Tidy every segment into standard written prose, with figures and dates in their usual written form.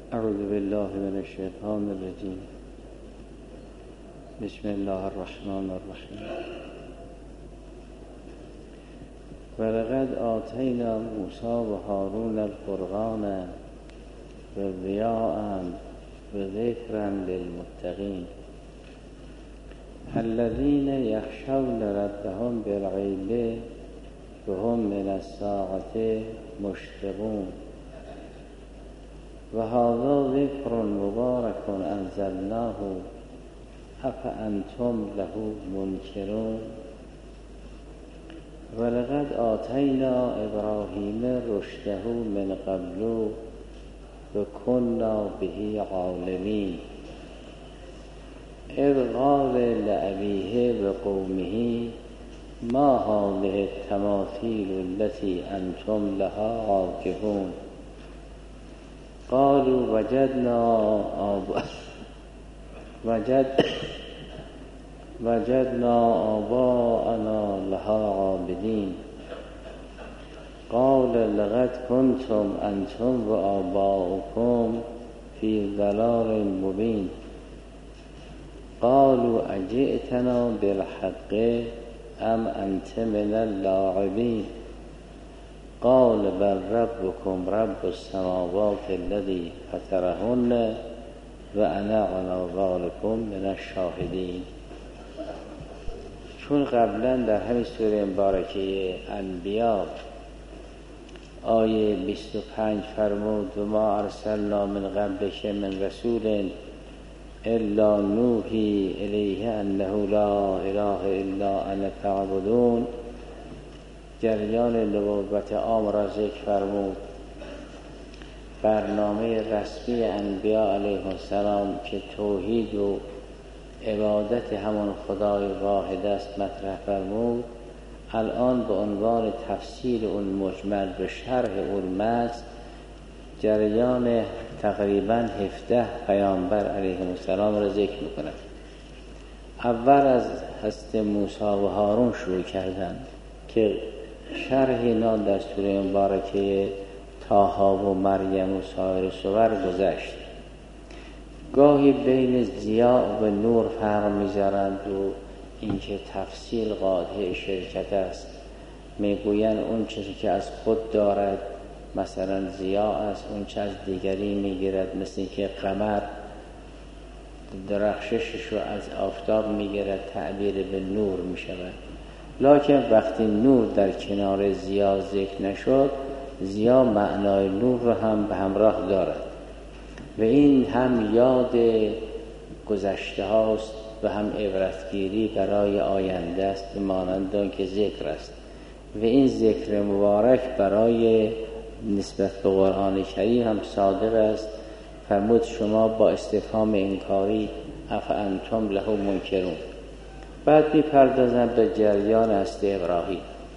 اعوذ بالله من الشیطان الرجیم. بسم الله الرحمن الرحیم. ولقد آتینا موسی و هارون الفرقان و ضیاء و ذکرا للمتقین الذین یخشون ربهم بالغیب و هم من الساعة مشفقون و هذا ذکر مبارک انزلناه افانتم له منکرون ولقد آتینا ابراهیم رشده من قبل و کنا به عالمین اذ قال لأبیه و قومه ما هذه التماثیل التي انتم لها عاکفون قالوا وجدنا آباءنا لها عابدين قال لقد كنتم أنتم وآباؤكم في ضلال مبين قالوا أجئتنا بالحق أم أنت من اللاعبين قال بل ربكم رب السماوات الذي فطرهن و انا على ذلكم من الشاهدین. چون قبلا در همین سوره مبارکه انبیا آیه 25 فرمود و ما ارسلنا من قبلک من رسول الا نوحی الیه انه لا اله الا انا فاعبدون، جریان نبوت عام را ذکر فرمود. برنامه رسمی انبیا علیه السلام که توحید و عبادت همان خدای واحد است مطرح فرمود. الان به عنوان تفسیر اون مجمل به شرح اون متن جریان تقریبا 17 پیامبر علیه السلام را ذکر می‌کند. اول از حضرت موسی و هارون شروع کردند که شرح اینا در سوره مبارکه طه و مریم و سایر سور گذشت. گاهی بین ضیاء و نور فرق می‌ذارند و اینکه تفصیل قاطع شرکت است. میگویند اون چیزی که از خود دارد مثلا ضیاء است، اون چیز از دیگری میگیرد، مثل اینکه قمر درخششش رو از آفتاب میگیرد، تعبیر به نور میشود. لکن وقتی نور در کنار ضیاء ذکر نشد، ضیاء معنای نور رو هم به همراه دارد و این هم یاد گذشته هاست و هم عبرتگیری برای آینده است، مانند آن که ذکر است. و این ذکر مبارک برای نسبت به قرآن کریم هم صادق است. فرمود شما با استفهام انکاری افانتم له منکرون. بعد می‌پردازند به جریان اصل ابراهیم.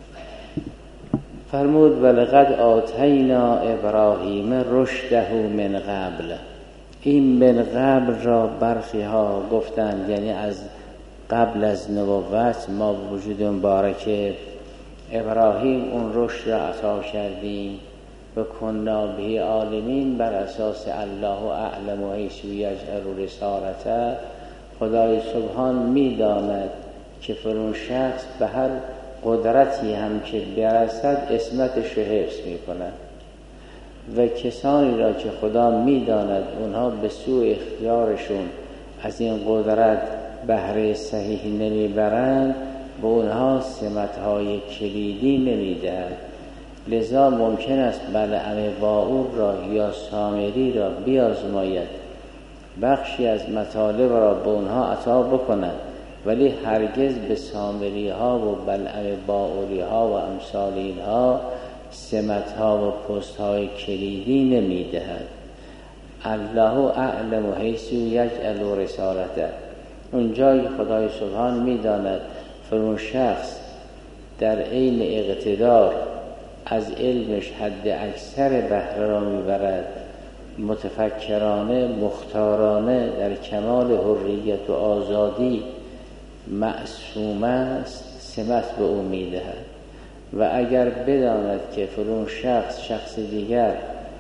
فرمود ولقد آتینا ابراهیم رشده من قبل. این من قبل را برخی ها گفتند یعنی از قبل از نبوت ما وجود مبارک ابراهیم اون رشد را عطا کردیم و کنا به عالمین بر اساس الله اعلم و حیث یجعل رسالته. خدای سبحان میداند که فرون شخص به هر قدرتی هم که برسد اسمتش رو حفظ میکنند و کسانی را که خدا میداند اونها به سوء اختیارشون از این قدرت بهره صحیح نمیبرند به اونها سمتهای کلیدی نمیدهد. لذا ممکن است بلعم باعور را یا سامری را بیازماید، بخشی از مطالب را به اونها عطا بکند، ولی هرگز به سامری ها و بلعم باعوری ها و امثال اینها سمت ها و پست های کلیدی نمی دهد. الله اعلم حیث یجعل رسالته. اونجای خدای سبحان می داند فرون شخص در عین اقتدار از علمش حد اکثر بهره را می برد، متفکرانه مختارانه در کمال حریت و آزادی معصوم است، سمت به او میدهد. و اگر بداند که فلان شخص دیگر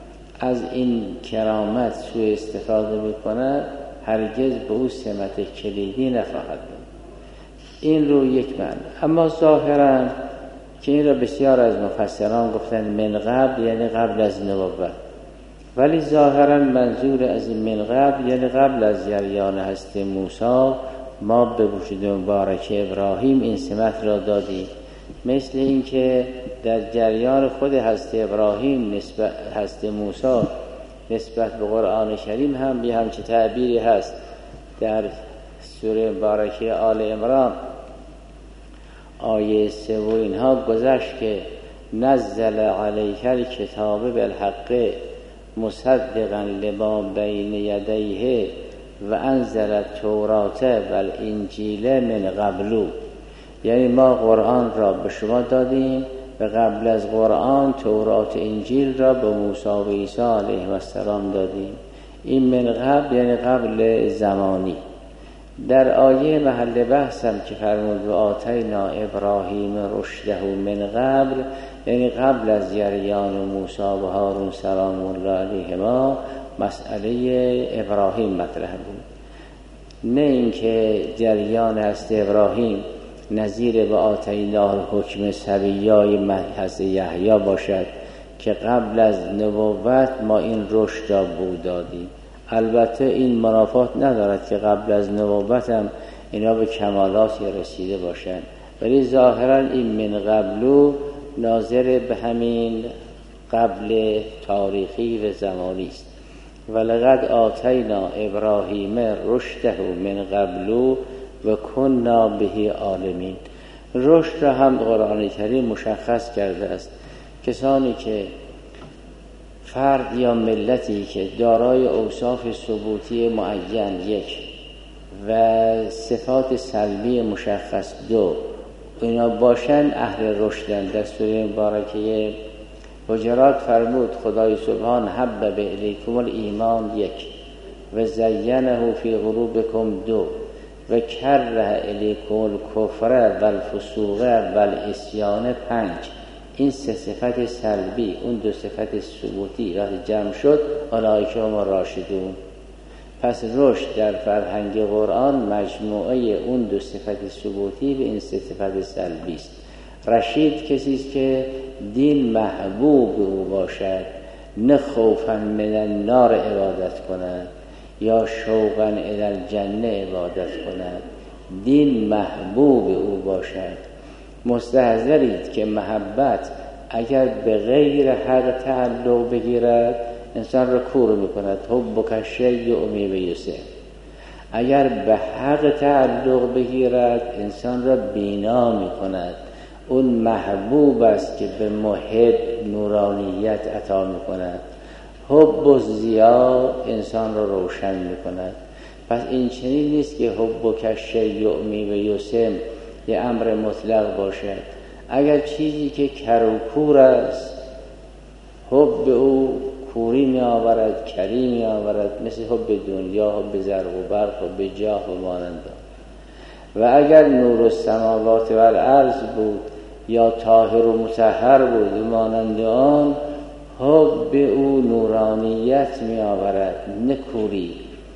از این کرامت سوء استفاده میکند هرگز به او سمت کلیدی نخواهد بود. این رو یک معنی. اما ظاهرا که این را بسیار از مفسران گفتن من قبل یعنی قبل از نبوت، ولی ظاهرا منظور از این من قبل یعنی قبل از جریان هستی موسی ما به وجود مبارک ابراهیم این سمت را دادیم. مثل این که در جریان خود هستی ابراهیم نسبت هستی موسی نسبت به قرآن کریم هم یه همچه تعبیری هست. در سوره مبارکه آل عمران آیه 3 و اینها گذشت که نزل علیک الکتاب بالحق مصدقا لما بین یدیه و انزل التوراة والانجیل من قبل، یعنی ما قرآن را به شما دادیم و قبل از قرآن تورات انجیل را به موسی و عیسی علیه السلام دادیم. این من قبل یعنی قبل زمانی. در آیه محل بحثم که فرمود و آتینا ابراهیم رشده من قبل یعنی قبل از جریان موسی و هارون سلام الله علیهما مسئله ابراهیم مطرح بود، نه اینکه جریان هست ابراهیم نظیر به آتینا حکم سبیای محض یحیی باشد که قبل از نبوت ما این رشد را بود دادیم. البته این منافات ندارد که قبل از نبوت هم اینا به کمالاتی رسیده باشند، ولی ظاهرا این من قبلو ناظر به همین قبل تاریخی و زمانی است. ولقد آتینا ابراهیم رشده من قبلو و کنا به عالمین. رشد را هم قرآن کریم مشخص کرده است. کسانی که فرد یا ملتی که دارای اوصاف ثبوتی معین یک و صفات سلبی مشخص دو اینا باشن اهل رشدن. در سوره مبارکه حجرات فرمود خدای سبحان حبب الیکم الایمان یک و زینه فی قلوبکم دو و کره الیکم الکفر و الفسوق و العصیان 5. این سه صفت سلبی اون دو صفت ثبوتی وقتی جمع شد اولئک هم راشدون. پس رشد در فرهنگ قرآن مجموعه اون دو صفت ثبوتی به این سه صفت سلبی است. رشید کسی است که دین محبوب او باشد، نه خوفا من النار عبادت کند یا شوقا الی الجنه عبادت کند. دین محبوب او باشد. مستحضرید که محبت اگر به غیر حق تعلق بگیرد انسان را کور میکند. حبک شیء امی یوسف. اگر به حق تعلق بگیرد انسان را بینا میکند. اون محبوب است که به محب نورانیت عطا میکند. حب و ضیا انسان را روشن میکند. پس این چنین نیست که حبک شیء امی یوسف یه امر مطلق باشد. اگر چیزی که کر و کور است حب او کوری می آورد، کری می آورد، مثل حب دنیا، حب زرق و برق، حب جاه و مانند. و اگر نور السماوات و الارض بود یا طاهر و مطهر بود و مانند آن، حب او نورانیت می آورد نه کوری،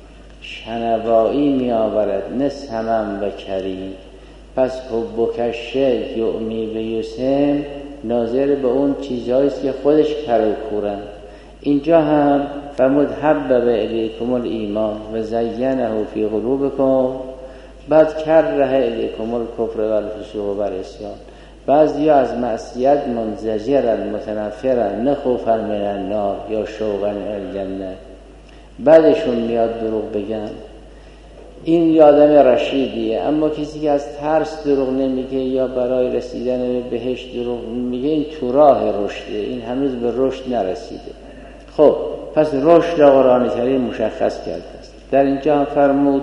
شنوایی می آورد نه سمم و کری. پس حبک شیء یعمی به یوسف ناظر به اون چیزهاییست که خودش کر و کورن. اینجا هم فرمود حبب الیکم الایمان و زینه فی قلوبکم، بعد کره الیکم الکفر و الفسوق و العصیان. بعضی از معصیت منزجرن متنفرن نه خوفا من النار یا شوقا الی الجنه. بعدشون میاد دروغ بگن. این یادم رشیدیه. اما کسی که از ترس دروغ نمیگه یا برای رسیدن به بهشت دروغ میگه این تو راه رشده، این هنوز به رشد نرسیده. خب پس رشد قرآن کریم مشخص کرده است. در اینجا هم فرمود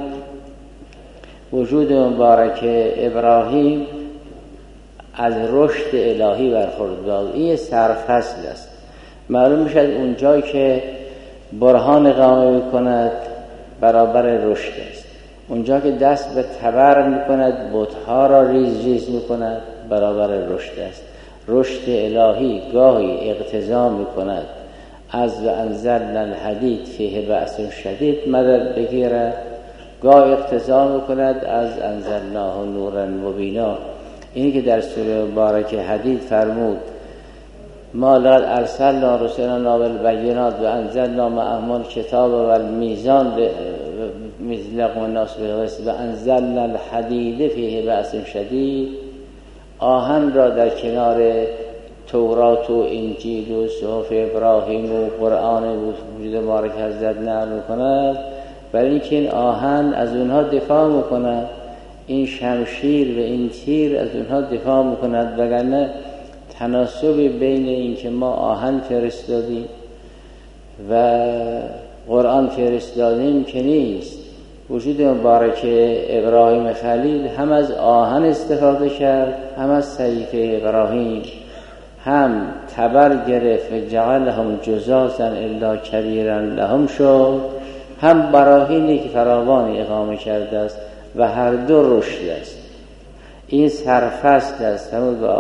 وجود مبارک ابراهیم از رشد الهی برخوردار. این سرفصل است. معلوم میشد اونجایی که برهان اقامه میکند برابر رشد است. اونجا که دست به تبر میکند بتها را ریز ریز میکند برابر رشد است. رشد الهی گاهی اقتضا میکند از انزلنا الحدید فیه بأس شدید مدد بگیره، گاه اقتضا میکند از انزلناه نورا مبینا. اینی که در سوره مبارکه حدید فرمود ما لقد ارسلنا رسلنا بالبینات و انزلنا معهم الکتاب و المیزان لیقوم الناس بالقسط و انزلنا الحدید فیه بأس شدید. آهن را در کنار تورات و انجیل و صحف ابراهیم و قرآن وجود مبارک حضرت نقل میکند، برای اینکه این آهن از اونها دفاع میکند، این شمشیر و این تیر از اونها دفاع میکند، وگرنه تناسبی بین این که ما آهن فرستادیم و قرآن فرستادیم که نیست. وجود مبارک ابراهیم خلیل هم از آهن استفاده کرد، هم از صحیفه ابراهیم، هم تبر گرفت و جعلهم جزازا الا کبیرا لهم شد، هم براهینی که فراوانی اقامه کرده است و هر دو رشد است. این سرفست است. همون و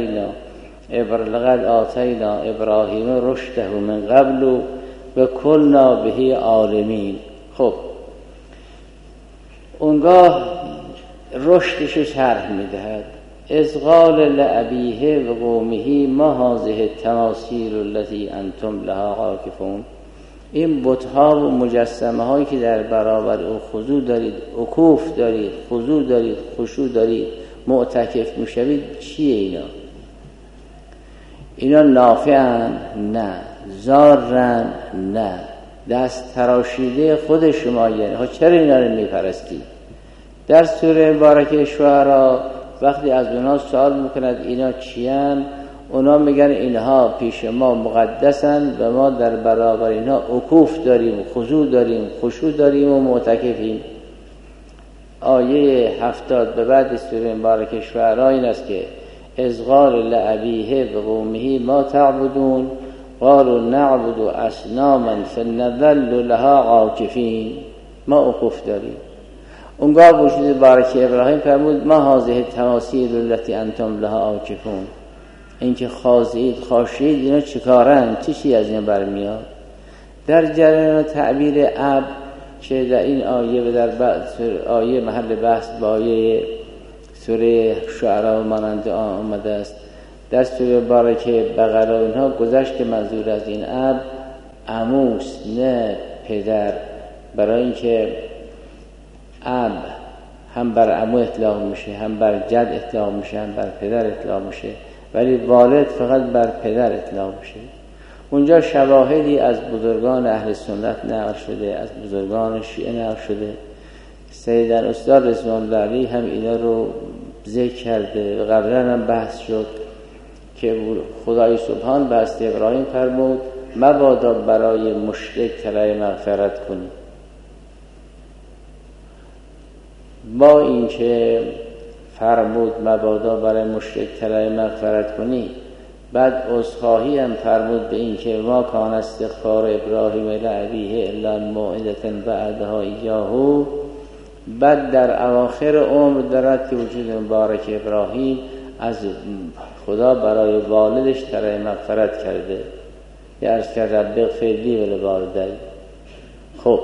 لقد آتینا ابراهیم رشده من قبل و کلنا به عالمین. خب اونگاه رشدشو شرح میدهد. اذ قال لأبیه و قومه ما هذه التماثیل التي انتم لها عاکفون. این بت‌ها و مجسمه هایی که در برابر او خضوع دارید، عکوف دارید، خضوع دارید، خشوع دارید، معتکف میشوید، چیه اینا نافعن؟ نه. ضارن؟ نه. دست تراشیده خود شما. یعنی چرا اینا رو میپرستید؟ در سوره مبارکه شعرا وقتی از اونها سوال میکند اینا چیان، اونا میگن اینها پیش ما مقدسن و ما در برابر اینها عکوف داریم، خضوع داریم، خشوع داریم و معتکفیم. آیه 70 به بعد سوره مبارکه شعرا این است که اذ قال لأبیه و قومه ما تعبدون قالوا نعبد اصناما فنظل لها عاکفین. ما عکوف داریم. اونگاه وجود بارکه ابراهیم فرمود ما هذه التماثیل التي انتم لها عاکفون. اینکه خاضعید، خاشعید، اینا چیکارن؟ چی از این برمیاد؟ در جریان تعبیر اب که در این آیه و در آیه محل بحث با آیه سوره شعرا مانند آمده است، در سوره مبارکه بقره اینها گذشت که منظور از این اب عموست نه پدر، برای اینکه اب هم بر عمو اطلاق میشه، هم بر جد اطلاق میشه، هم بر پدر اطلاق میشه، ولی والد فقط بر پدر اطلاق میشه. اونجا شواهدی از بزرگان اهل سنت نقل شده، از بزرگان شیعه نقل شده. سیدن استاد رضوان الله علیه هم اینا رو ذکر کرده و قبلا هم بحث شد که خدای سبحان به حضرت ابراهیم فرمود مبادا برای مشرک طلب مغفرت کنی. با اینکه فرمود مبادا برای مشرک طلب مغفرت کنی، بعد عذرخواهی هم فرمود به این که ما کان استغفار ابراهیم لأبیه الا موعظة وعدها ایاه. بعد در اواخر عمر دارد که وجود مبارک ابراهیم از خدا برای والدش طلب مغفرت کرده، یا عرض کرد رب اغفر لی و لوالدی. خب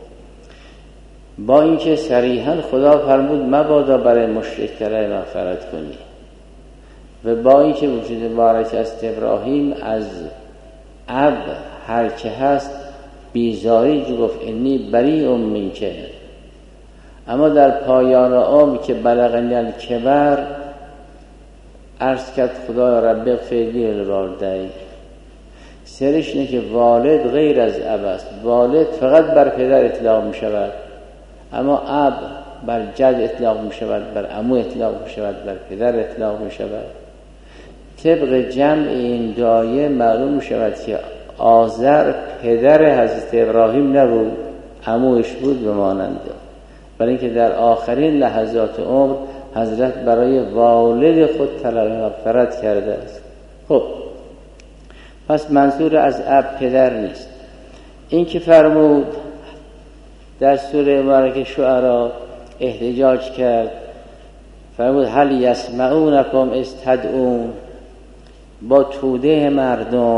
با اینکه صریحا خدا فرمود مبادا برای مشرک طلب مغفرت کنی، و با اینکه وجود مبارک است ابراهیم از اب هر که هست بیزاری جو گفت انی بریء منک، اما در پایان عمر که بلغنی الکبر عرض کرد خدا رب اغفر لی و لوالدی. سرش اینه که والد غیر از اب است. والد فقط بر پدر اطلاق می شود، اما اب بر جد اطلاق می شود، بر عمو اطلاق می شود، بر پدر اطلاق می شود. طبق جمع این دایه معلوم می شود که آزر پدر حضرت ابراهیم نبود، عموش بود و ماننده، برای اینکه در آخرین لحظات عمر حضرت برای والد خود طلب مغفرت کرده است. خب پس منظور از اب پدر نیست. این که فرمود در سوره مبارکه شعرا احتجاج کرد، فرمود هل یسمعونکم اذ تدعون، با توده مردم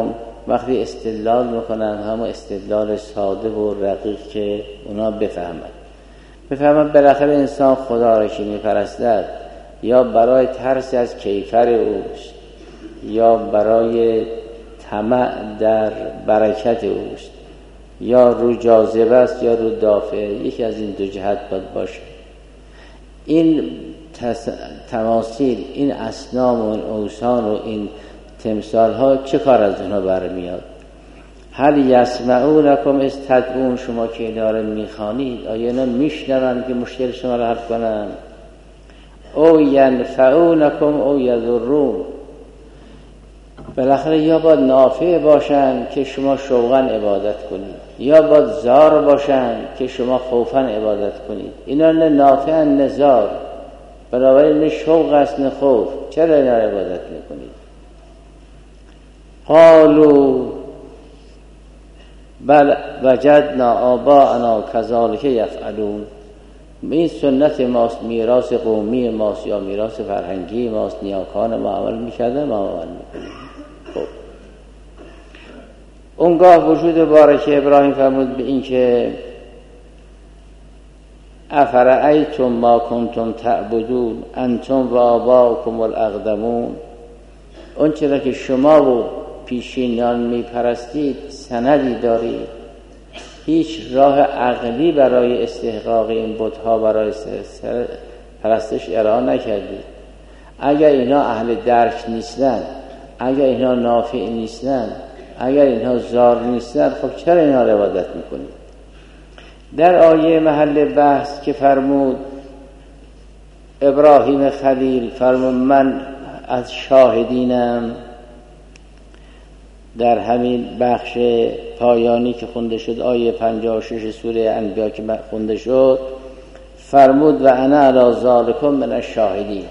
وقتی استدلال میکنن همون استدلال ساده و رقیق که اونا بفهمن بالاخره انسان خدا را که میپرستد یا برای ترس از کیفر اوست یا برای طمع در برکت اوست یا رو جاذبه است یا رو دافع، یکی از این دو جهت باید باشه. این تماثیل، این اصنام و این اوثان و این تمثال ها چه کار از اونها برمیاد؟ هل یسمعونکم اذ تدعون، شما که اینا رو میخوانید آیا اینا میشنون که مشکل شما رو حل کنن؟ او ینفعونکم او یضرون، بالاخره یا باید نافع باشن که شما شوقا عبادت کنید یا باید ضار باشن که شما خوفا عبادت کنید. اینا نه نافع نه ضار، بنابراین نه شوق است نه خوف، چرا اینا رو عبادت میکنید؟ قالوا بل وجدنا آباءنا کذالک یفعلون، این سنت ماست، میراث قومی ماست یا میراث فرهنگی ماست، نیاکان ما عمل میکردن ما عمل میکنیم. خب اونگاه وجود بارک ابراهیم فرمود به این که افرأیتم ما کنتم تعبدون انتم و آباؤکم الاقدمون، اون چرا که شما و پیشینان میپرستید سندی دارید؟ هیچ راه عقلی برای استحقاق این بت‌ها برای پرستش ارائه نکردید. اگر اینا اهل درک نیستن، اگر اینا نافع نیستن، اگر اینها ضار نیستن، خب چرا اینا رو عبادت میکنید؟ در آیه محل بحث که فرمود ابراهیم خلیل فرمود من از شاهدینم، در همین بخش پایانی که خونده شد آیه 56 سوره انبیاء که خونده شد فرمود و انا علی ذالکم من الشاهدین،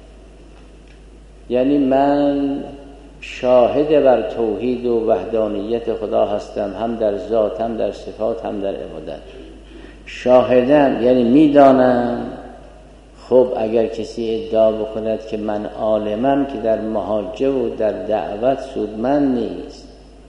یعنی من شاهد بر توحید و وحدانیت خدا هستم، هم در ذات هم در صفات هم در عبادت. شاهدم یعنی میدانم. خب اگر کسی ادعا بکند که من عالمم که در محاجه و در دعوت سودمند نیست.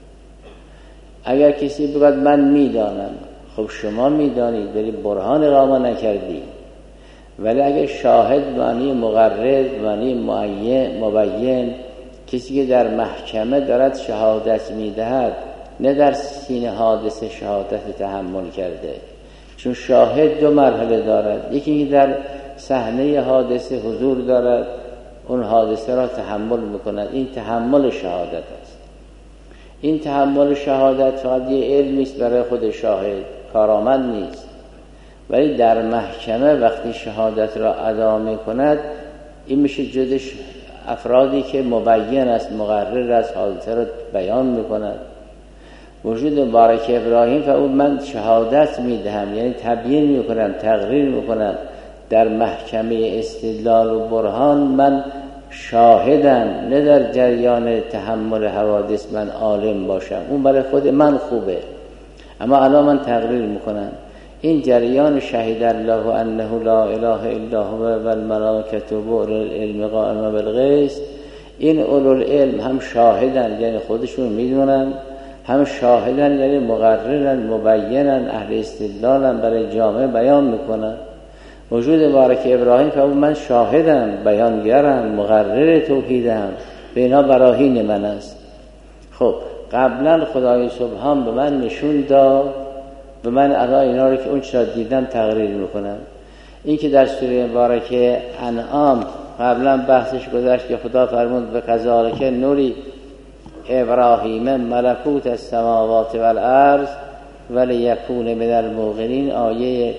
اگر کسی بگوید من میدانم، خب شما میدانید ولی برهان اقامه نکردید. ولی اگر شاهد معنی مقرر، معنی مبین، کسی که در محکمه دارد شهادت میدهد، نه در سینه حادثه شهادت تحمل کرده. چون شاهد دو مرحله دارد، یکی در صحنه حادثه حضور دارد، اون حادثه را تحمل میکند، این تحمل شهادت است. این تحمل شهادت فقط یه علمی است برای خود شاهد، کارآمد نیست. ولی در محکمه وقتی شهادت را ادا میکند، این میشه جزش افرادی که مبین است، مقرر است، حادثه را بیان میکند. وجود بارک ابراهیم فرمود من شهادت میدهم، یعنی تبیین میکنم، تقریر میکنم در محکمه استدلال و برهان من شاهدم، نه در جریان تحمل حوادث من عالم باشم، اون برای خود من خوبه، اما الان من تقریر میکنم. این جریان شهید الله انه لا اله الا هو و الملائکه و اولو العلم قائما بالقسط، این اولو العلم هم شاهدن یعنی خودشون میدونن، هم شاهدن یعنی مقررن، مبینن، اهل استدلالن، برای جامعه بیان میکنن. وجود بارک ابراهیم که من شاهدم، بیانگرم، مقرر توحیدم، به اینا براهین من است. خب قبلا خدای سبحان به من نشون داد، به من الان اینا رو که اون چرا دیدم تقریر میکنم. این که در سوره مبارکه انعام قبلا بحثش گذشت که خدا فرمود به کذالک نوری ابراهیم ملکوت السماوات والارض ولیکون من الموقنین، آیه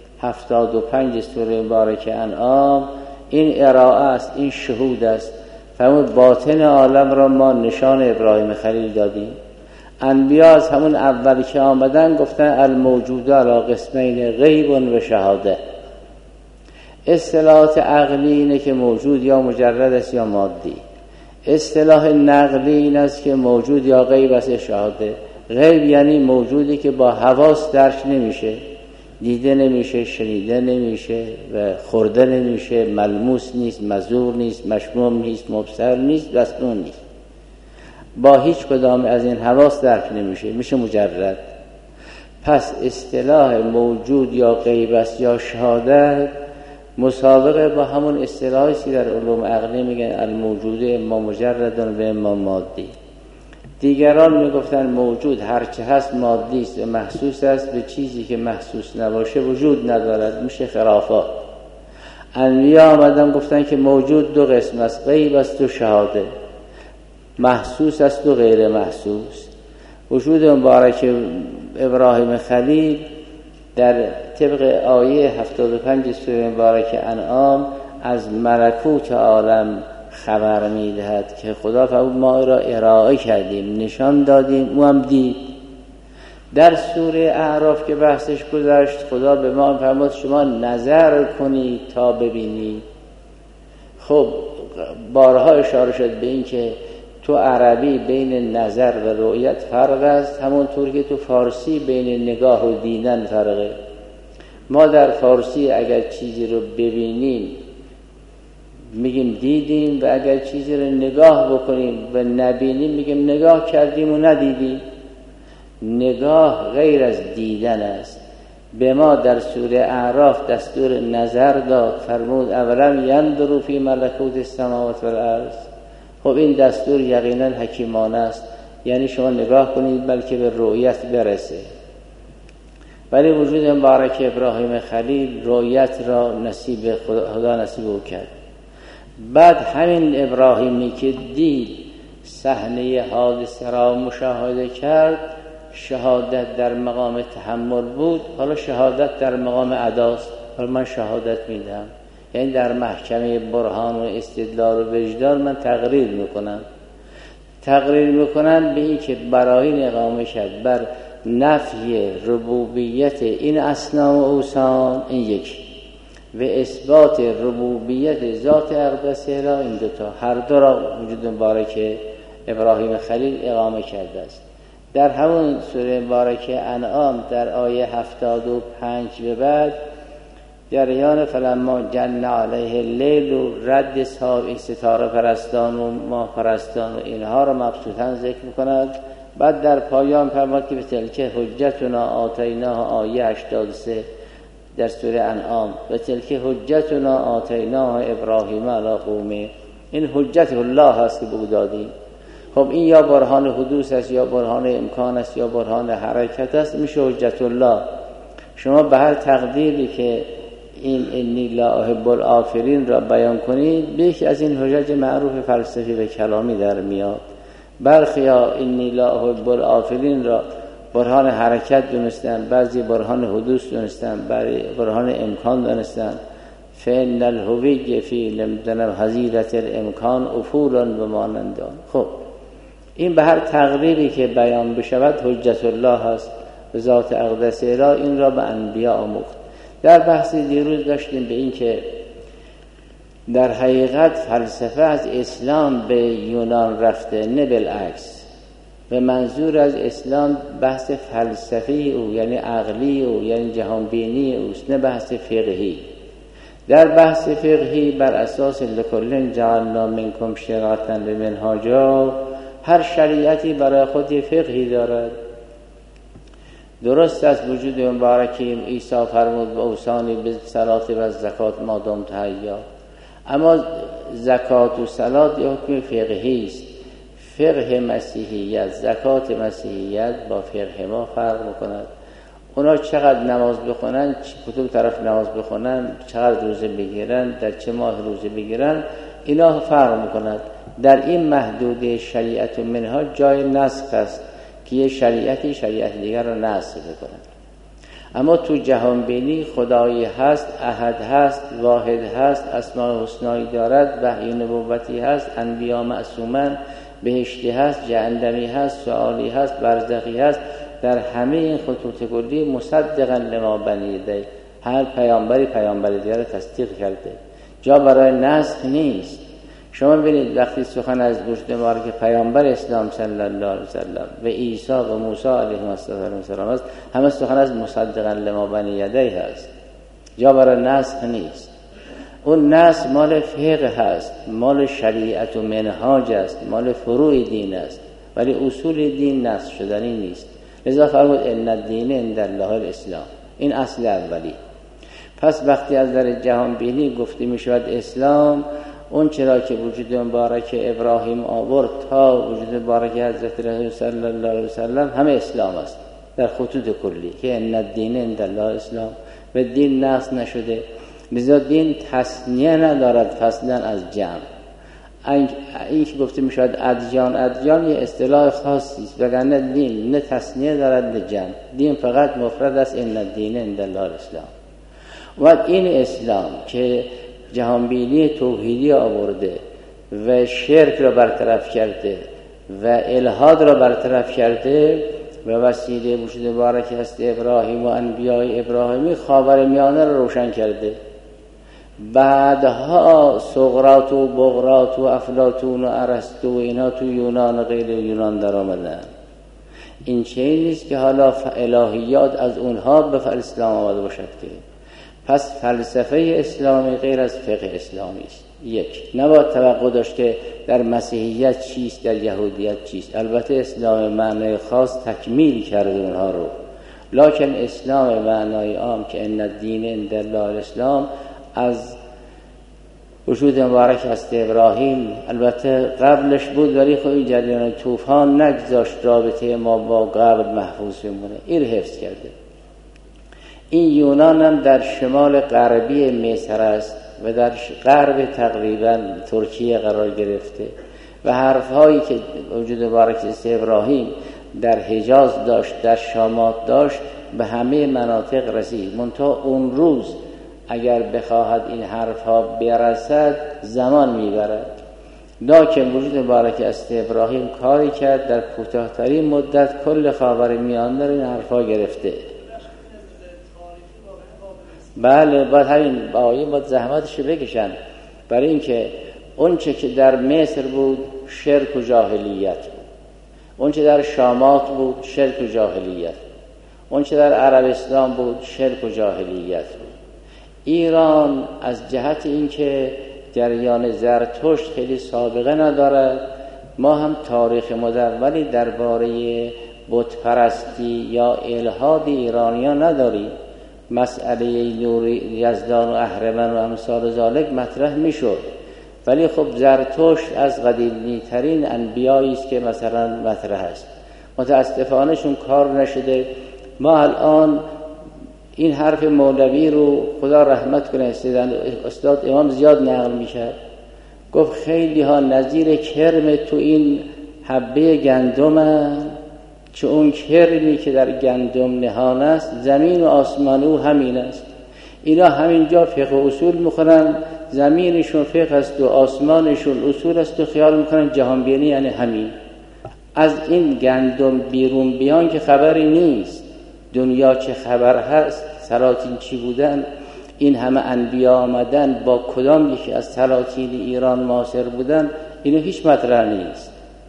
75 سوره مبارکه انعام، این ارائه است، این شهود است. فرمود باطن عالم را ما نشان ابراهیم خلیل دادیم. انبیا از همون اول که آمدن گفتن الموجود علی قسمین غیب و شهاده. اصطلاحات عقلی اینه که موجود یا مجرد است یا مادی. اصطلاح نقلی این است که موجود یا غیب است شهاده. غیب یعنی موجودی که با حواس درک نمیشه، دیده نمیشه، شنیده نمیشه و خورده نمیشه، ملموس نیست، مزور نیست، مشموم نیست، مبصر نیست، مسموع نیست. با هیچ کدام از این حواس درک نمیشه، میشه مجرد. پس اصطلاح موجود یا غیب است یا شهادت مسابقه با همون اصطلاحی در علوم عقلی میگن الموجود اما مجرد و اما مادی. دیگران میگفتن موجود هرچه هست مادی است و محسوس است، به چیزی که محسوس نباشه وجود ندارد، میشه خرافات. انبیا آمدن گفتن که موجود دو قسم است، غیب است و شهاده، محسوس است و غیر محسوس. وجود مبارک ابراهیم خلیل در طبق آیه 75 سوره مبارک انعام از ملکوت عالم خبر میدهد که خدا فرمود ما را ارائه کردیم، نشان دادیم، او هم دید. در سوره اعراف که بحثش گذشت خدا به ما فرمود شما نظر کنید تا ببینید. خب بارها اشاره شد به این که تو عربی بین نظر و رؤیت فرق است، همونطور که تو فارسی بین نگاه و دیدن فرقه. ما در فارسی اگر چیزی رو ببینیم میگیم دیدیم و اگر چیزی رو نگاه بکنیم و نبینیم میگیم نگاه کردیم و ندیدیم. نگاه غیر از دیدن است. به ما در سوره اعراف دستور نظر داد، فرمود اولم ینظروا فی ملکوت السماوات والارض. خب این دستور یقینا حکیمانه است، یعنی شما نگاه کنید بلکه به رؤیت برسه. ولی وجود مبارک ابراهیم خلیل رؤیت را نصیب خدا نصیب او کرد. بعد همین ابراهیمی که دید صحنه حادثه را مشاهده کرد، شهادت در مقام تحمل بود، حالا شهادت در مقام اداست. حالا من شهادت میدم، یعنی در محکمه برهان و استدلال و وجدان من تقریر میکنم به این که براهین اقامه کرد بر نفی ربوبیت این اصنام و اوثان، این یک، و اثبات ربوبیت ذات اقدس را، این دوتا، هر دو را وجود مبارک ابراهیم خلیل اقامه کرده است. در همون سوره مبارک انعام در آیه 75 به بعد جریان فلما جن علیه اللیل و رد ستاره پرستان و ماه پرستان و اینها را مبسوطاً ذکر می‌کند. بعد در پایان فرمود که به تلک حجتنا آتیناه، آیه 83 در سوره انعام، و تلک حجتنا آتیناه ابراهیم علی قومه. این حجت الله هست که به او دادیم. خب این یا برهان حدوث است یا برهان امکان است یا برهان حرکت است، میشه حجت الله. شما به هر تقدیری که این انی لا احب الآفرین را بیان کنید، یکی از این حجج معروف فلسفی و کلامی در میاد. برخیا انی لا احب الآفرین را برهان حرکت دونستن، بعضی برهان حدوث دونستن، برهان امکان دونستن. فإن الهوی فی لمدن حظیرة الامکان افولا و مانندان. خب این به هر تقریری که بیان بشود حجت الله هست، به ذات اقدس را. این را به انبیا آموخت. در بحث دیروز داشتیم به این که در حقیقت فلسفه از اسلام به یونان رفته، نه بالعکس. و منظور از اسلام بحث فلسفی او، یعنی عقلی او، یعنی جهانبینی اوست، نه بحث فقهی. در بحث فقهی بر اساس لکل جعلنا منکم شرعة و منهاجا، هر شریعتی برای خود فقهی دارد. درست است وجود مبارکی عیسی فرمود و اوصانی بالصلاة و الزکات ما دمت حیا، اما زکات و صلات یه حکم فقهی است. فقه مسیحیت، زکات مسیحیت با فقه ما فرق میکند. اونا چقدر نماز بخونن، کدوم طرف نماز بخونن، چقدر روزه بگیرن، در چه ماه روزه بگیرن، اینا فرق میکند. در این محدوده شریعت و منهاج جای نسخ است که یه شریعت دیگر رو نسخ بکنه. اما تو جهان بینی خدایی هست، احد هست، واحد هست، اسماء حسنایی دارد، وحی نبوتی هست، انبیا معصومن، بهشتی هست، جهنمی هست، سؤالی هست، برزخی هست. در همه این خطوط کلی مصدقا لما بنیده، هر پیامبری دیگر تصدیق کرده، جا برای نسخ نیست. شما ببینید وقتی سخن از وجود مبارک پیامبر اسلام صلی الله علیه وسلم و عیسی و موسی علیه السلام است، همه سخن از مصدقا لما بین یدیه هست، جا برای نسخ نیست. اون نسخ مال فقه هست، مال شریعت و منهاج است، مال فروع دین است. ولی اصول دین نسخ شدنی نیست. لذا فرمود ان الدین عند الله الاسلام. این اصل اولی. پس وقتی از در جهان بینی گفته می شود اسلام، اون چرا که وجود مبارک ابراهیم آورد تا وجود مبارک حضرت رسول صلی الله علیه وسلم همه اسلام است در خطوط کلی، که ان الدین عند الله الاسلام، و دین نقص نشده. لذا دین تصنیه ندارد فصلا از جمع. این که گفته می شود ادیان یه اصطلاح خاصی است، وگرنه دین نه تصنیه دارد نه جمع. دین فقط مفرد است، ان الدین عند الله الاسلام. و این اسلام که جهانبینی توحیدی آورده و شرک را برطرف کرده و الحاد را برطرف کرده و وسیله وجود مبارک است ابراهیم و انبیای ابراهیمی خاورمیانه را روشن کرده. بعدها سقراط و بقراط و افلاطون و ارسطو و اینا تو یونان و غیر یونان در آمدن. این چیزی نیست که حالا الهیات از اونها به اسلام آمده باشد که. پس فلسفه اسلامی غیر از فقه اسلامی است. یک، نباید توقع داشت که در مسیحیت چیست، در یهودیت چیست. البته اسلام معنای خاص تکمیل کرده اونها رو، لکن اسلام معنای عام که ان الدین عند الله الاسلام از وجود مبارک است ابراهیم، البته قبلش بود ولی خب این جریان طوفان نگذاشت رابطه ما با قبل محفوظ بمونه، این حفظ کرده. این یونان هم در شمال غربی مصر است و در غرب تقریبا ترکیه قرار گرفته و حرفهایی که وجود مبارک است ابراهیم در حجاز داشت، در شامات داشت، به همه مناطق رسید. منتها اون روز اگر بخواهد این حرفها برسد زمان میبرد. لکن وجود مبارک است ابراهیم کاری کرد در کوتاه‌ترین مدت کل خاورمیانه این حرفها گرفته. بله، باید همین آیه باید زحمتش بکشن، برای اینکه اون چه که در مصر بود شرک و جاهلیت بود، اون چه در شامات بود شرک و جاهلیت بود، اون چه در عربستان بود شرک و جاهلیت بود. ایران از جهت اینکه جریان زرتشت خیلی سابقه ندارد، ما هم تاریخ مدرن ولی درباره بت پرستی یا الحاد ایرانیان نداریم. مسئله نور یزدان و اهرمن و امثال ذالک مطرح میشد، ولی خب زرتشت از قدیمی ترین انبیایی است که مثلا مطرح است. متاسفانه شون کار نشده. ما الان این حرف مولوی رو خدا رحمت کنه استاد امام زیاد نقل میشه، گفت خیلی ها نظیر کرم تو این حبه گندم، چه اون کرمی که در گندم نهان است زمین و آسمان او همین است. اینا همینجا فقه و اصول میخورن، زمینشون فقه است و آسمانشون اصول است و خیال میکنن جهان بینی یعنی همین. از این گندم بیرون بیان که خبری نیست. دنیا چه خبر هست، سلاطین چی بودن، این همه انبیا آمدن، با کدام یکی از سلاطین ایران معاصر بودن، اینو هیچ مطرح نیست.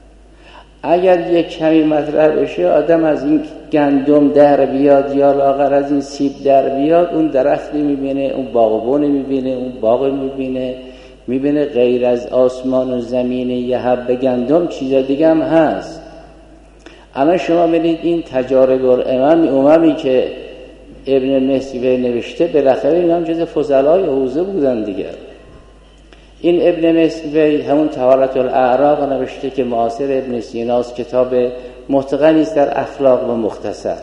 اگر یک کمی مطرح بشه آدم از این گندم در بیاد یا لاغر از این سیب در بیاد، اون درختی میبینه، اون باغبون میبینه، اون باغ میبینه غیر از آسمان و زمین یه حبه گندم چیز دیگه هم هست. الان شما ببینید این تجارب اممی که ابن مسیوی نوشته، بالاخره اینا هم جز فضلای حوزه بودن دیگه. این ابن مسیوی همون طهارت الاعراق نوشته که معاصر ابن سیناست، کتاب متقنی است در اخلاق و مختصر.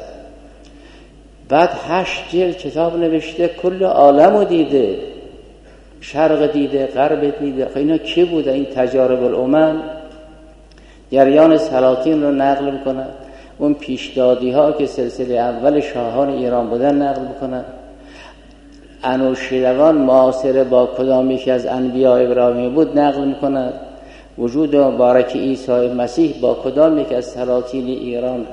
بعد 8 جلد کتاب نوشته، کل عالمو دیده، شرق دیده، غرب دیده. اینا کی بوده؟ این تجارب الامم جریان سلاطین رو نقل میکنن، اون پیشدادی ها که سلسله اول شاهان ایران بودن نقل میکنن. انوشیروان معاصر با کدام یکی از انبیاء ابراهیمی بود نقل میکنن. وجود مبارک عیسی مسیح با کدام یکی از سلاطین ایران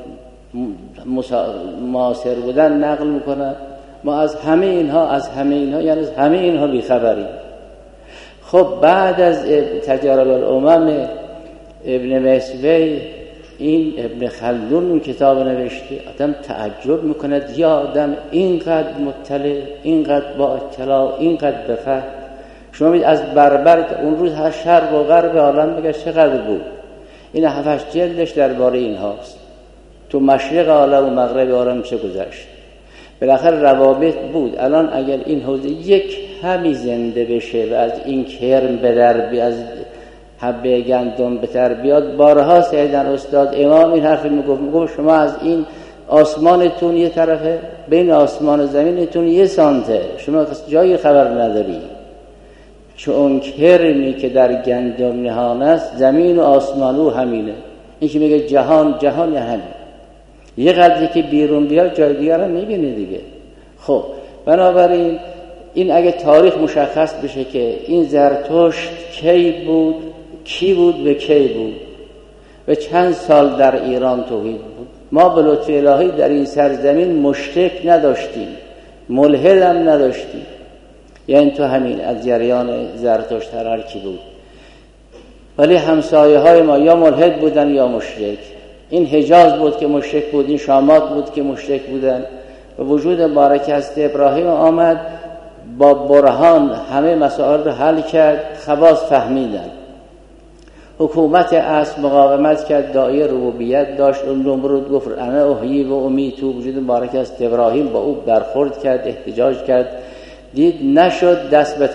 معاصر بودن نقل میکنن. ما از همه اینها یعنی از همه اینها بیخبریم. خب بعد از تجارب الامم ابن مسیوی، این ابن خلدون اون کتاب نوشته. آدم تعجب میکنه، یا آدم اینقدر مطلع، اینقدر با اطلاع، اینقدر بفهم. شما بید از بربر اون روز هر شرق و غرب عالم بگه چقدر بود. این 7 جلدش درباره این هاست. تو مشرق عالم و مغرب عالم چه گذشت. بالاخره روابط بود. الان اگر این حوزه یک همی زنده بشه و از این کرم به در بیاد، از حبه گندم به در بیاد، بارها سیدن استاد امام این حرف میگفت شما از این آسمانتون یه طرفه، بین آسمان و زمینتون 1 سانته، شما جایی خبر نداری. چون کرمی که در گندم نهان است، زمین و آسمان او همینه. این که میگه جهان همین، یه قدری که بیرون بیاد جای دیگر هم میبینه دیگه. خب بنابراین این اگه تاریخ مشخص بشه که این زرتشت کی بود، کی بود و کی بود و چند سال در ایران توحید بود. ما به لطف الهی در این سرزمین مشرک نداشتیم، ملحد هم نداشتیم. یعنی تو همین از جریان زرتشت هر کی بود، ولی همسایه های ما یا ملحد بودن یا مشرک. این حجاز بود که مشرک بود، این شامات بود که مشرک بودن. و وجود مبارک حضرت ابراهیم آمد با برهان همه مسائل رو حل کرد، خواص فهمیدن. حکومت اصل مقاومت کرد، داعیه ربوبیت داشت. اون نمرود گفت انا احیی و امیت. وجود مبارک حضرت ابراهیم با او برخورد کرد، احتجاج کرد، دید نشد، دست به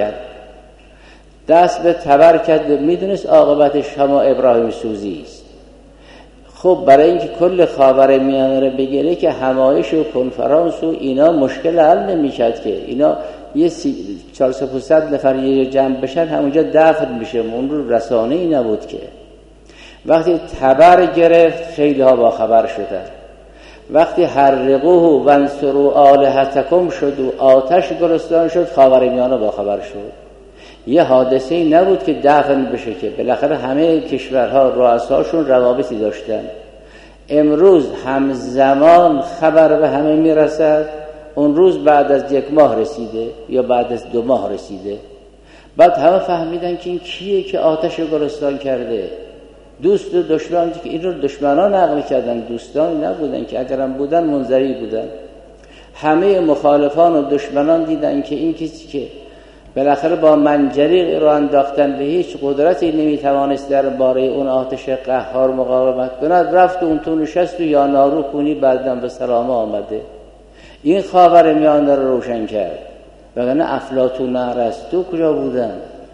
تبر کرد. میدونست عاقبتش شما ابراهیم سوزی است. خب برای اینکه کل خاورمیانه رو بگیره که همایش و کنفرانس و اینا مشکل حل نمی‌شد که اینا یه 400 نفر یه جمع بشن همونجا دفن میشه. اون رو رسانه‌ای نبود که. وقتی تبر گرفت خیلی ها با خبر شدن. وقتی حرقوه وانصروا آلهتکم شد و آتش گلستان شد، خاورمیانه با خبر شد. یه حادثه‌ای نبود که دفن بشه که. بالاخره همه کشورها رؤساشون روابطی داشتن. امروز همزمان خبر به همه میرسد، اون روز بعد از 1 ماه رسیده یا بعد از 2 ماه رسیده. بعد همه فهمیدن که این کیه که آتش گلستان کرده. دوست و دشمن که این رو دشمنان نقل کردن، دوستان نبودن که. اگرم بودن منزوی بودن. همه مخالفان و دشمنان دیدن که این کسی که بالاخره با منجریق رو انداختن به هیچ قدرتی نمیتوانست در باره اون آتش قهار مقاومت کند، رفت اون تو نشست و یا نارو کنی بعدم به سلامه آمده. این خاورمیانه رو روشن کرد. وگرنه افلاطون و ارسطو کجا بودن؟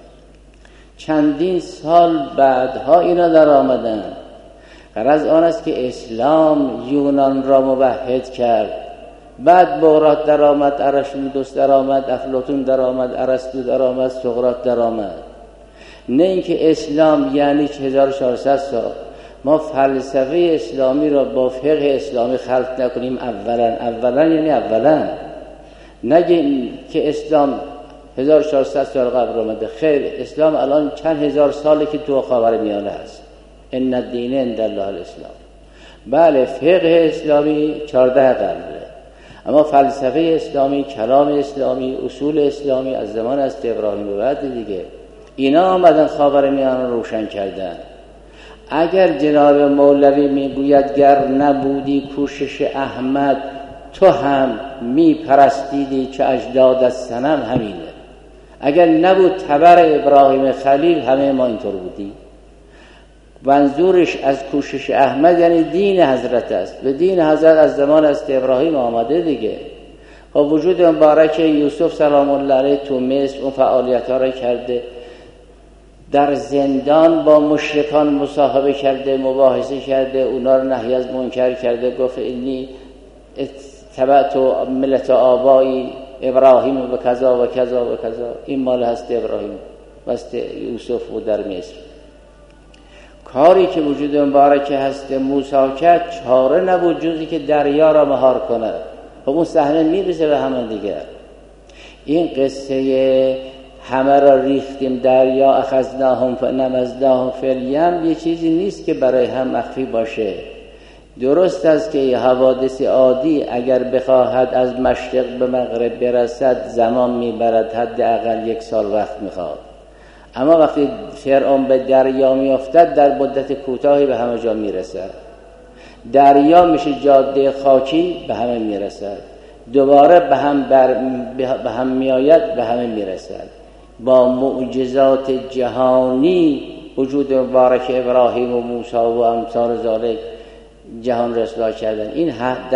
چندین سال بعدها اینا در آمدن. غرض آن است که اسلام یونان را موحد کرد. بعد بغرات در آمد، ارشمیدس در آمد، افلاطون در آمد، ارسطو در آمد، سقراط در آمد. نه اینکه اسلام یعنی 1400 سال ما فلسفه اسلامی را با فقه اسلامی خلط نکنیم. اولا یعنی اولا نگیم که اسلام 1400 سال قبل آمده. خیر، اسلام الان چند هزار ساله که تو خاورمیانه هست. ان الدین عند الله الاسلام. بله، فقه اسلامی 14 قرنه، اما فلسفه اسلامی، کلام اسلامی، اصول اسلامی از زمان از ابراهیم به بعد دیگه. اینا آمدن خاورمیانه رو روشن کردن. اگر جناب مولوی میگوید گر نبودی کوشش احمد تو هم میپرستیدی که اجداد از صنم همینه. اگر نبود تبر ابراهیم خلیل همه ما اینطور بودیم. منظورش از کوشش احمد یعنی دین حضرت است. به دین حضرت از زمان از ابراهیم آمده دیگه. و وجود مبارک یوسف سلام الله علیه تو مصر اون فعالیت ها را کرده، در زندان با مشرکان مصاحبه کرده، مباحثه کرده، اونا رو نهی از منکر کرده. گفت انی اتبعت ملت آبایی ابراهیم و کذا و کذا و کذا. این مال هست ابراهیم هست یوسف بود در مصر. کاری که وجود مبارک هست موسی کرد چاره نبود جزی که دریا را مهار کنه. و اون صحنه میرسه به همه دیگر. این قصه همه را ریختیم دریا اخذناهم فنبذناهم فی الیم یه چیزی نیست که برای هم مخفی باشه. درست است که حوادث عادی اگر بخواهد از مشرق به مغرب برسد زمان میبرد، حداقل 1 سال وقت میخواد. اما وقتی فرعون به دریا میافتد در مدت کوتاهی به همه جا میرسد. دریا میشه جاده خاکی، به همه میرسد. دوباره به هم میآید، به همه میرسد. با معجزات جهانی وجود مبارک ابراهیم و موسی و امثال ذالک جهان را اصلاح کردن. این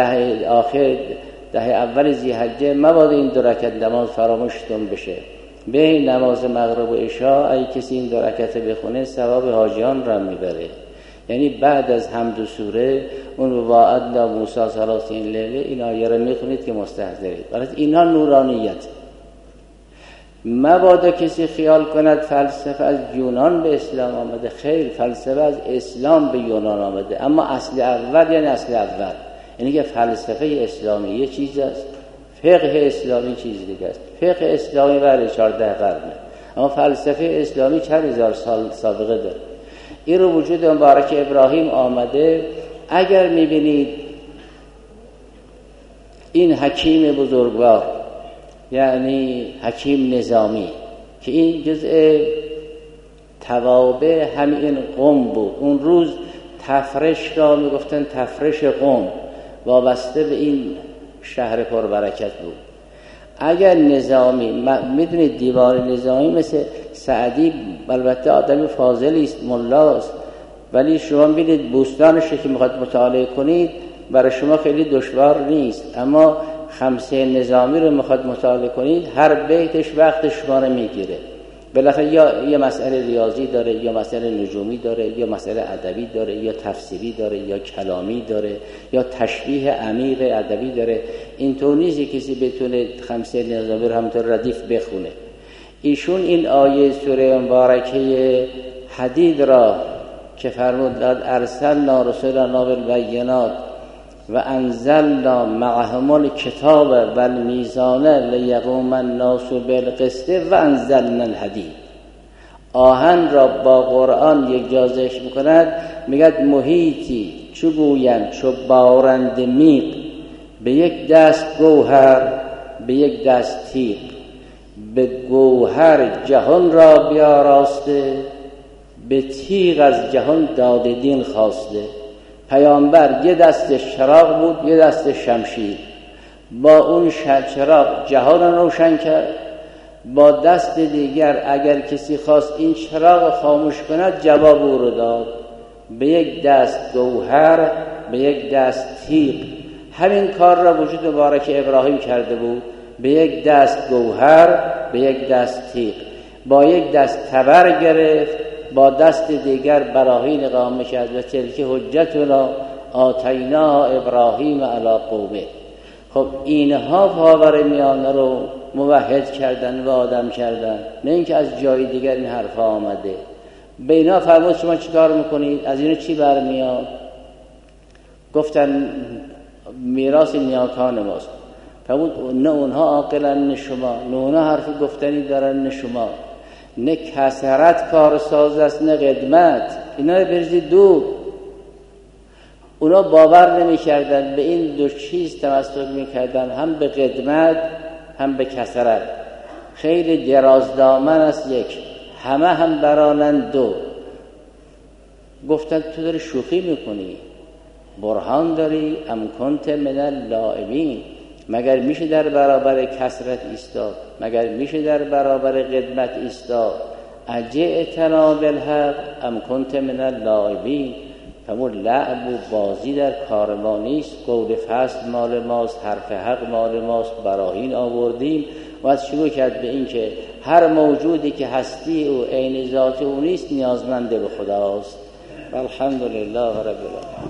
ده اول ذی‌حجه مبادا این 2 رکعت نماز فراموشتون بشه. بین نماز مغرب و عشاء ای کسی این 2 رکعت بخونه ثواب حاجیان را میبره. یعنی بعد از حمد و سوره اون وعدنا موسی 30 لیله این آیه را میخونید که مستحضرید. ولی اینا نورانیت. مبادا کسی خیال کند فلسفه از یونان به اسلام آمده. خیر، فلسفه از اسلام به یونان آمده، اما اصل اول یعنی اصل اول، یعنی که فلسفه اسلامی یه چیز است، فقه اسلامی چیز دیگه است. فقه اسلامی برای 14 قرنه، اما فلسفه اسلامی چند هزار سال سابقه داره. این رو وجود مبارک ابراهیم آمده. اگر میبینید این حکیم بزرگوار، یعنی حکیم نظامی، که این جزء توابع همین قم بود. اون روز تفرش را میگفتن تفرش قم، وابسته به این شهر پربرکت بود. اگر نظامی، میدونید دیوار نظامی مثل سعدی البته آدم فاضلی است، ملاست، ولی شما ببینید بوستانش که میخواد مطالعه کنید برای شما خیلی دشوار نیست، اما خمسه نظامی رو میخواد مطالعه کنید هر بیتش وقت شما رو میگیره. بالاخره یا یه مسئله ریاضی داره، یا مسئله نجومی داره، یا مسئله ادبی داره، یا تفسیری داره، یا کلامی داره، یا تشبیه عمیق ادبی داره. اینطور نیست کسی بتونه خمسه نظامی رو همونطور ردیف بخونه. ایشون این آیه سوره مبارکه حدید را که فرمود ارسلنا رسولنا بالبینات و انزلنا معهم الکتاب والمیزان لیقوم الناس بالقسط و انزلنا الحدید، آهن را با قرآن یک جا ذکر میکند، میگد محیطی چو گویند چو بارند میغ، به یک دست گوهر به یک دست تیغ، به گوهر جهان را بیاراسته، به تیغ از جهان داد دین خواسته. پیامبر یه دست چراغ بود، یه دست شمشیر. با اون چراغ جهان را روشن کرد، با دست دیگر اگر کسی خواست این چراغ خاموش کند جواب او رو داد. به یک دست گوهر به یک دست تیغ. همین کار را وجود مبارک ابراهیم کرده بود، به یک دست گوهر به یک دست تیغ. با یک دست تبر گرفت، با دست دیگر براهین اقامه کرد و تلک حجتنا آتینا ابراهیم علی قومه. خب اینها پاور میانه رو موحد کردن و آدم کردن، نه اینکه از جای دیگر این حرفا آمده. به اینا فرمود شما چیکار میکنید؟ از اینو چی برمیاد؟ گفتن میراث نیاکان ماست. فرمود نه اونها عاقلن نه شما، نه اونها حرف گفتنی دارن نه شما، نه کثرت کارساز است نه خدمت. اینا رو بریزید دور. اونا باور نمی کردن، به این دو چیز تمسک می کردن، هم به خدمت هم به کثرت. خیلی درازدامن است یک، همه هم برانند دو. گفتن تو داری شوخی میکنی، برهان داری؟ ام کنت من اللاعبین. مگر میشه در برابر کثرت ایستاد؟ مگر میشه در برابر خدمت ایستاد؟ اجئتنا بالحق ام کنت من اللاعبین. فرمود لعب و بازی در کار ما نیست، قول فصل مال ماست، حرف حق مال ماست، براهین آوردیم. و از شروع کرد به این که هر موجودی که هستی او عین ذات او نیست نیازمند به خداست. الحمدلله رب العالمین.